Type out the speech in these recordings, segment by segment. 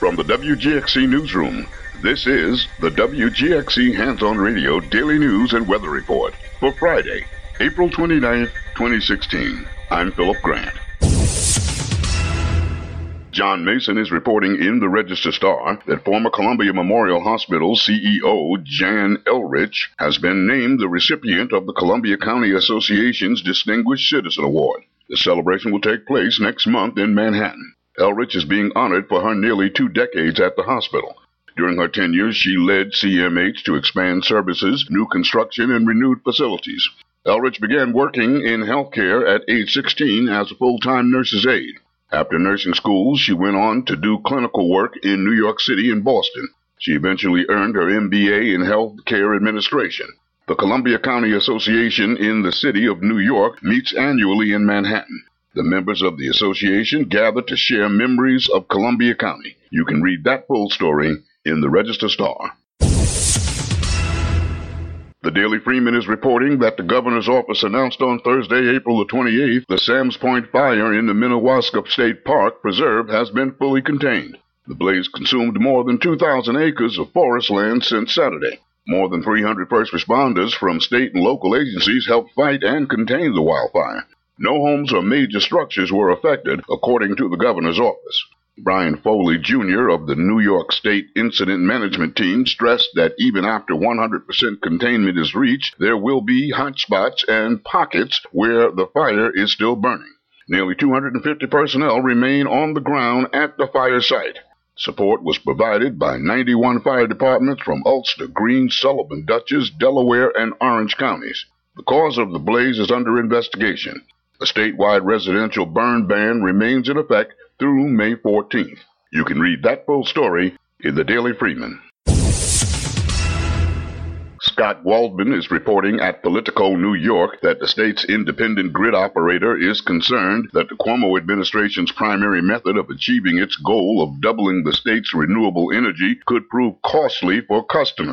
From the WGXC Newsroom, this is the WGXC Hands-On Radio Daily News and Weather Report for Friday, April 29th, 2016. I'm Philip Grant. John Mason is reporting in the Register-Star that former Columbia Memorial Hospital CEO Jan Elrich has been named the recipient of the Columbia County Association's Distinguished Citizen Award. The celebration will take place next month in Manhattan. Elrich is being honored for her nearly 2 decades at the hospital. During her tenure, she led CMH to expand services, new construction, and renewed facilities. Elrich began working in healthcare at age 16 as a full-time nurse's aide. After nursing school, she went on to do clinical work in New York City and Boston. She eventually earned her MBA in healthcare administration. The Columbia County Association in the city of New York meets annually in Manhattan. The members of the association gather to share memories of Columbia County. You can read that full story in the Register-Star. The Daily Freeman is reporting that the governor's office announced on Thursday, April the 28th, the Sam's Point fire in the Minnewaska State Park Preserve has been fully contained. The blaze consumed more than 2,000 acres of forest land since Saturday. More than 300 first responders from state and local agencies helped fight and contain the wildfire. No homes or major structures were affected, according to the governor's office. Brian Foley, Jr. of the New York State Incident Management Team stressed that even after 100% containment is reached, there will be hot spots and pockets where the fire is still burning. Nearly 250 personnel remain on the ground at the fire site. Support was provided by 91 fire departments from Ulster, Greene, Sullivan, Dutchess, Delaware, and Orange counties. The cause of the blaze is under investigation. A statewide residential burn ban remains in effect through May 14th. You can read that full story in the Daily Freeman. Scott Waldman is reporting at Politico New York that the state's independent grid operator is concerned that the Cuomo administration's primary method of achieving its goal of doubling the state's renewable energy could prove costly for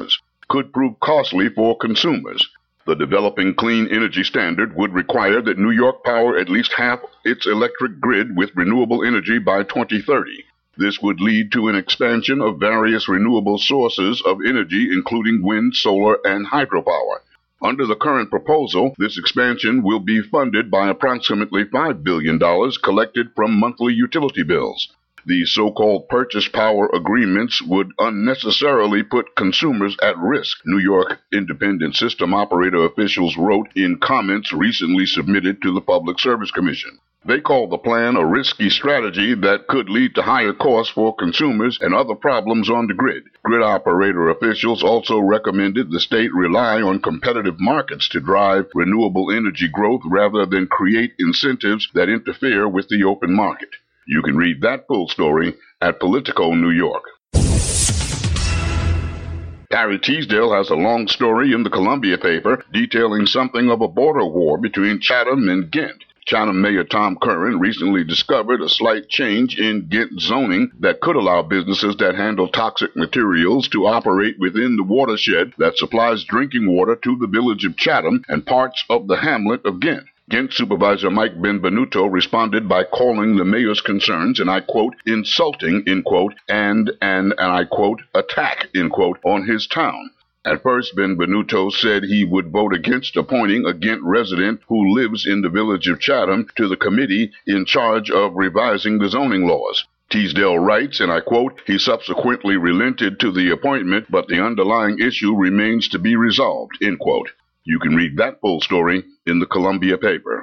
consumers. The developing clean energy standard would require that New York power at least half its electric grid with renewable energy by 2030. This would lead to an expansion of various renewable sources of energy, including wind, solar, and hydropower. Under the current proposal, this expansion will be funded by approximately $5 billion collected from monthly utility bills. These so-called purchase power agreements would unnecessarily put consumers at risk, New York independent system operator officials wrote in comments recently submitted to the Public Service Commission. They call the plan a risky strategy that could lead to higher costs for consumers and other problems on the grid. Grid operator officials also recommended the state rely on competitive markets to drive renewable energy growth rather than create incentives that interfere with the open market. You can read that full story at Politico New York. Harry Teasdale has a long story in the Columbia paper detailing something of a border war between Chatham and Ghent. Chatham Mayor Tom Curran recently discovered a slight change in Ghent zoning that could allow businesses that handle toxic materials to operate within the watershed that supplies drinking water to the village of Chatham and parts of the hamlet of Ghent. Ghent Supervisor Mike Benvenuto responded by calling the mayor's concerns, and I quote, insulting, end quote, and I quote, attack, end quote, on his town. At first, Benvenuto said he would vote against appointing a Ghent resident who lives in the village of Chatham to the committee in charge of revising the zoning laws. Teasdale writes, and I quote, he subsequently relented to the appointment, but the underlying issue remains to be resolved, end quote. You can read that full story in the Columbia paper.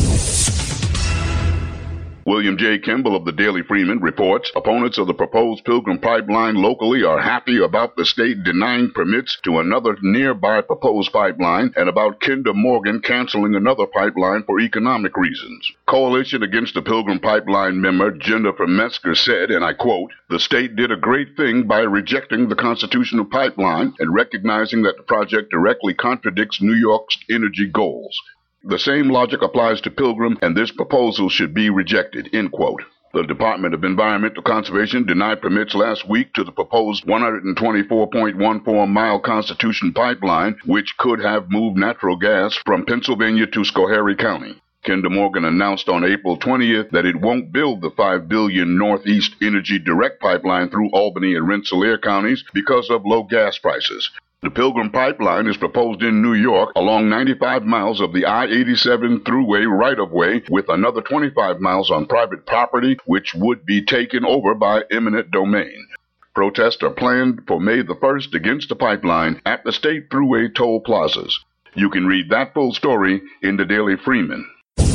William J. Kimball of the Daily Freeman reports opponents of the proposed Pilgrim Pipeline locally are happy about the state denying permits to another nearby proposed pipeline and about Kinder Morgan canceling another pipeline for economic reasons. Coalition Against the Pilgrim Pipeline member Jennifer Metzger said, and I quote, the state did a great thing by rejecting the constitutional pipeline and recognizing that the project directly contradicts New York's energy goals. The same logic applies to Pilgrim, and this proposal should be rejected, end quote. The Department of Environmental Conservation denied permits last week to the proposed 124.14-mile Constitution pipeline, which could have moved natural gas from Pennsylvania to Schoharie County. Kinder Morgan announced on April 20th that it won't build the $5 billion Northeast Energy Direct Pipeline through Albany and Rensselaer counties because of low gas prices. The Pilgrim Pipeline is proposed in New York along 95 miles of the I-87 thruway right-of-way with another 25 miles on private property, which would be taken over by eminent domain. Protests are planned for May the 1st against the pipeline at the state thruway toll plazas. You can read that full story in the Daily Freeman.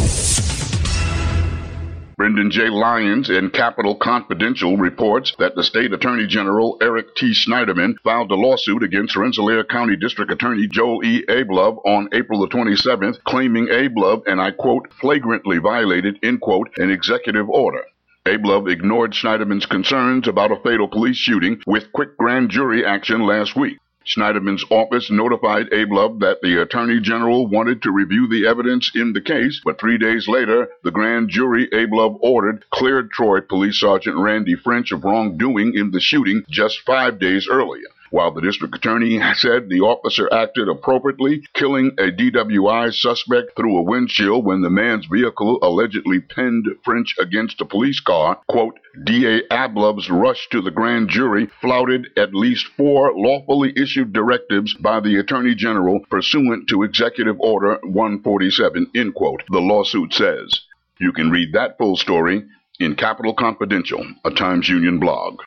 Brendan J. Lyons in Capital Confidential reports that the State Attorney General Eric T. Schneiderman filed a lawsuit against Rensselaer County District Attorney Joel E. Ablove on April the 27th, claiming Ablove, and I quote, flagrantly violated, end quote, an executive order. Ablove ignored Schneiderman's concerns about a fatal police shooting with quick grand jury action last week. Schneiderman's office notified Ablove that the Attorney General wanted to review the evidence in the case, but 3 days later, the grand jury Ablove ordered cleared Troy Police Sergeant Randy French of wrongdoing in the shooting just 5 days earlier. While the district attorney said the officer acted appropriately, killing a DWI suspect through a windshield when the man's vehicle allegedly pinned French against a police car, quote, D.A. Ablove's rush to the grand jury flouted at least 4 lawfully issued directives by the Attorney General pursuant to Executive Order 147, end quote, the lawsuit says. You can read that full story in Capital Confidential, a Times-Union blog.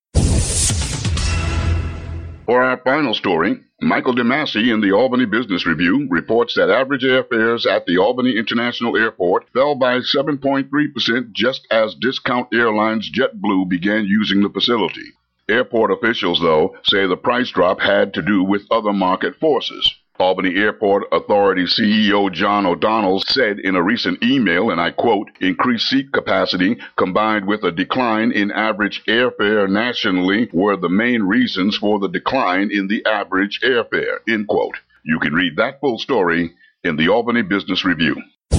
For our final story, Michael DeMasi in the Albany Business Review reports that average airfares at the Albany International Airport fell by 7.3% just as Discount Airlines JetBlue began using the facility. Airport officials, though, say the price drop had to do with other market forces. Albany Airport Authority CEO John O'Donnell said in a recent email, and I quote, increased seat capacity combined with a decline in average airfare nationally were the main reasons for the decline in the average airfare, end quote. You can read that full story in the Albany Business Review.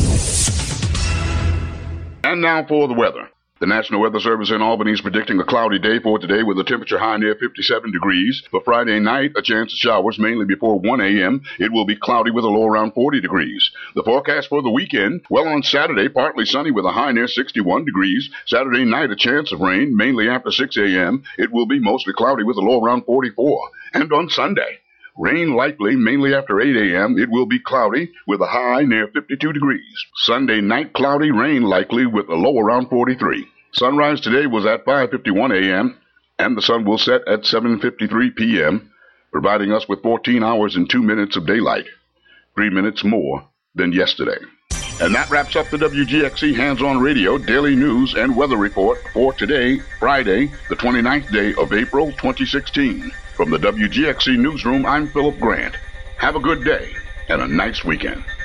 And now for the weather. The National Weather Service in Albany is predicting a cloudy day for today with a temperature high near 57 degrees. For Friday night, a chance of showers mainly before 1 a.m. It will be cloudy with a low around 40 degrees. The forecast for the weekend, well, on Saturday, partly sunny with a high near 61 degrees. Saturday night, a chance of rain mainly after 6 a.m. It will be mostly cloudy with a low around 44. And on Sunday, rain likely mainly after 8 a.m. It will be cloudy with a high near 52 degrees. Sunday night, cloudy, rain likely with a low around 43. Sunrise today was at 5:51 a.m., and the sun will set at 7:53 p.m., providing us with 14 hours and 2 minutes of daylight, 3 minutes more than yesterday. And that wraps up the WGXC Hands-On Radio Daily News and Weather Report for today, Friday, the 29th day of April, 2016. From the WGXC Newsroom, I'm Philip Grant. Have a good day and a nice weekend.